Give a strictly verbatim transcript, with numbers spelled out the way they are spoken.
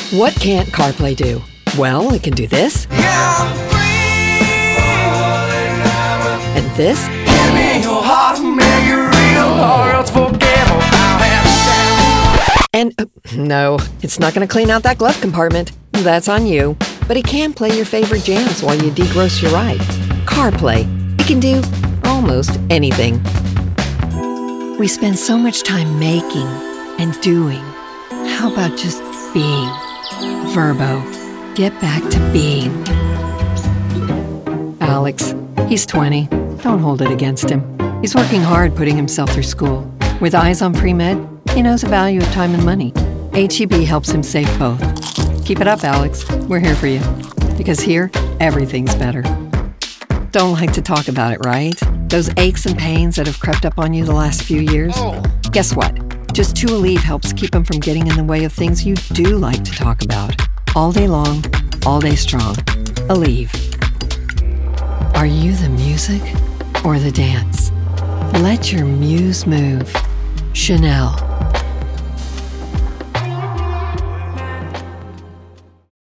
What can't CarPlay do? Well, it can do this. Yeah, I'm free. And this. Give me your heart, make it real, or else forget about it. And, uh, no, it's not going to clean out that glove compartment. That's on you. But it can play your favorite jams while you degross your ride. CarPlay. It can do almost anything. We spend so much time making and doing. How about just being? Verbo. Get back to being. Alex, he's twenty. Don't hold it against him. He's working hard putting himself through school. With eyes on pre-med, he knows the value of time and money. H E B helps him save both. Keep it up, Alex. We're here for you. Because here, everything's better. Don't like to talk about it, right? Those aches and pains that have crept up on you the last few years? Oh. Guess what? Just two Aleve helps keep them from getting in the way of things you do like to talk about. All day long, all day strong. Aleve. Are you the music or the dance? Let your muse move. Chanel.